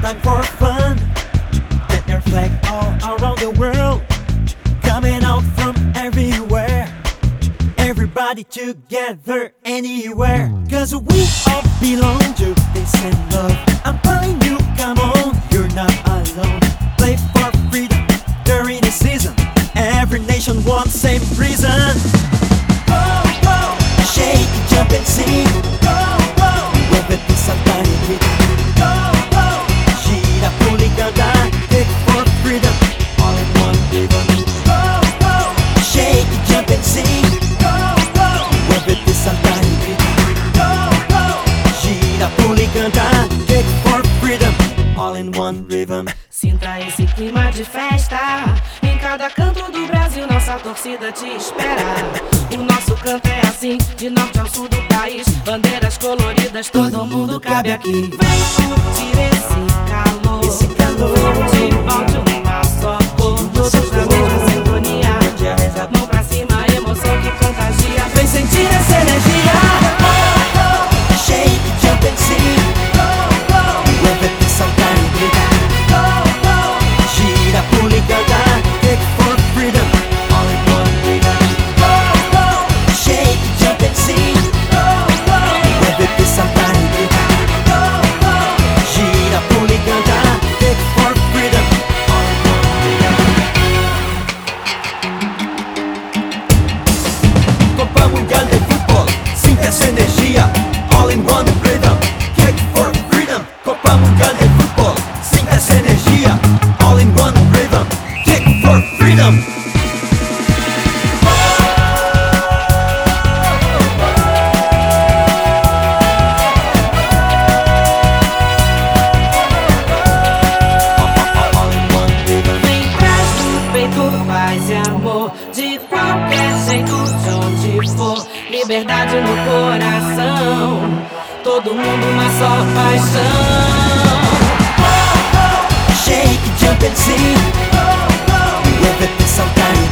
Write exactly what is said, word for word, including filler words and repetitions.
time for fun. Get your flag all around the world, coming out from everywhere. Everybody together, anywhere. Cause we all belong to peace and love. I'm telling you, come on, you're not alone. Play for freedom during the season. Every nation wants same reason. Oh, oh. Shake, jump and sing. Oh, oh. With it is a tiny bit. Oh, oh. Gira, pula e canta. Kick for freedom, all in one rhythm. Oh, oh. Shake, jump and sing. Oh, oh. With it is a tiny bit. Oh, oh. Gira, pula e canta. Kick for freedom, all in one rhythm. Sinta esse clima de festa. Em cada canto do Brasil nossa torcida te espera. O nosso canto é assim, de norte ao sul do país. Bandeiras coloridas, todo mundo cabe aqui. Vem curtir esse calor, Esse calor. de volta uma só cor. Todos na mesma sintonia. Mão pra cima, emoção que contagia. Vem sentir essa energia. Oh, oh. Shake, jump and sing. Oh, oh. With it is a tiny bit. Oh, oh. Gira, pula e canta. Kick for freedom, all in one rhythm. Oh, oh. Shake, jump and sing. Oh, oh. With it is a tiny bit. Oh, oh. Gira, pula e canta. Kick for freedom, all in one rhythm. Copa Mundial de Fútbol, sinta essa energia, all in one rhythm. Kick for freedom. Copa Mundial de Fútbol, sinta essa energia, all in one rhythm. Kick for freedom. All in one rhythm. Vem traz no peito paz e amor. De qualquer jeito, de onde for. Liberdade no coração. Todo mundo uma só paixão. Shake, jump and sing. With it is some kind